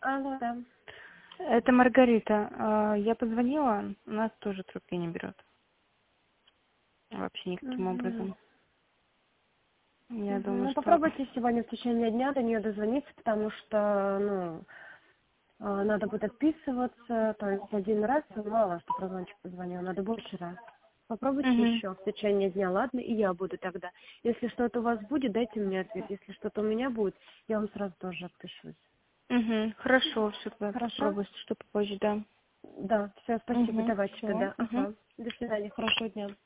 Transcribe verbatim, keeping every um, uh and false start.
Алло, да. Это Маргарита. А, Я позвонила, у нас тоже трубки не берет. Вообще никаким Мгм. образом. Я Мгм. думаю, Ну, что... попробуйте сегодня в течение дня до нее дозвониться, потому что, ну, а, надо будет отписываться, то есть один раз мало, что прозвончик позвонил, надо больше раз. Попробуйте Угу. еще в течение дня, ладно, и я буду тогда. Если что-то у вас будет, дайте мне ответ. Если что-то у меня будет, я вам сразу тоже отпишусь. Угу. Хорошо, все, Хорошо? попробую, что попозже, да. Да, все, спасибо, Угу. давайте Все. тогда. Угу. Ага. До свидания, хорошего дня.